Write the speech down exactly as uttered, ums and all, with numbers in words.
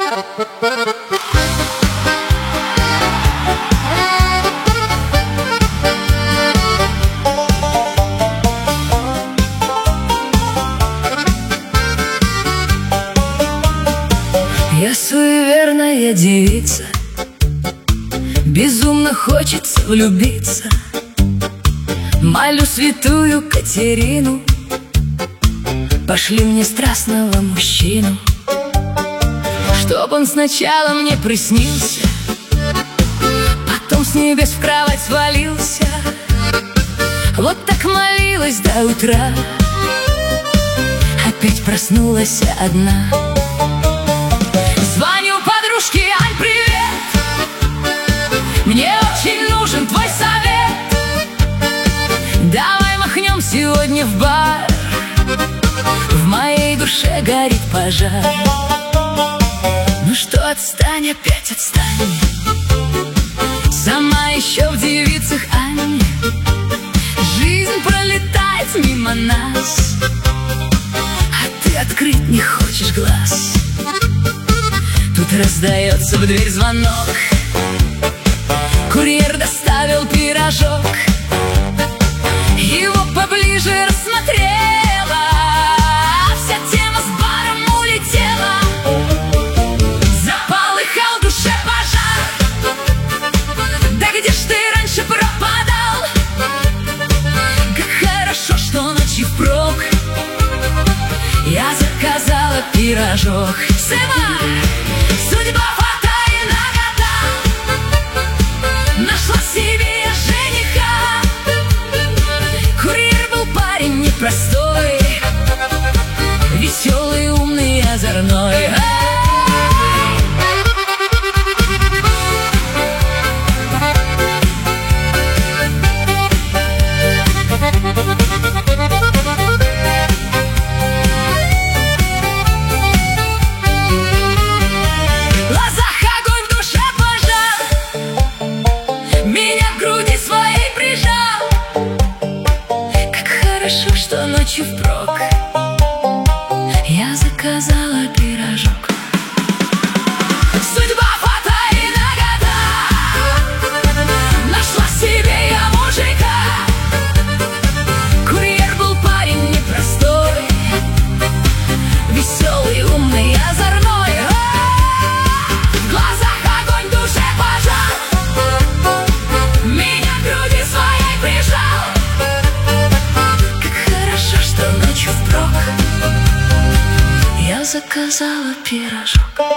Я суеверная девица, безумно хочется влюбиться. Молю святую Катерину, пошли мне страстного мужчину, чтоб он сначала мне приснился, потом с небес в кровать свалился. Вот так молилась до утра, опять проснулась одна. Звоню подружке: Ань, привет, мне очень нужен твой совет. Давай махнем сегодня в бар, в моей душе горит пожар. Ну что, отстань, опять отстань, сама еще в девицах Ань. Жизнь пролетает мимо нас, а ты открыть не хочешь глаз. Тут раздается в дверь звонок, курьер доставил пирожок. Его поближе рассмотрела, вся тема с баром улетела. Заполыхал в душе пожар, да где ж ты раньше пропадал? Как хорошо, что ночью впрок я заказала пирожок. Сыма! Судьба фата и нагота, нашла себе я жениха. Курьер был парень непростой, веселый, умный, озорной. Что ночью впрок я заказала пирожок. Судьба фата и нагота, нашла себе я мужика. Курьер был парень непростой, веселый, умный, озорной. В глазах огонь, в душе пожар, меня к груди своей прижал. Ночью впрок я заказала пирожок.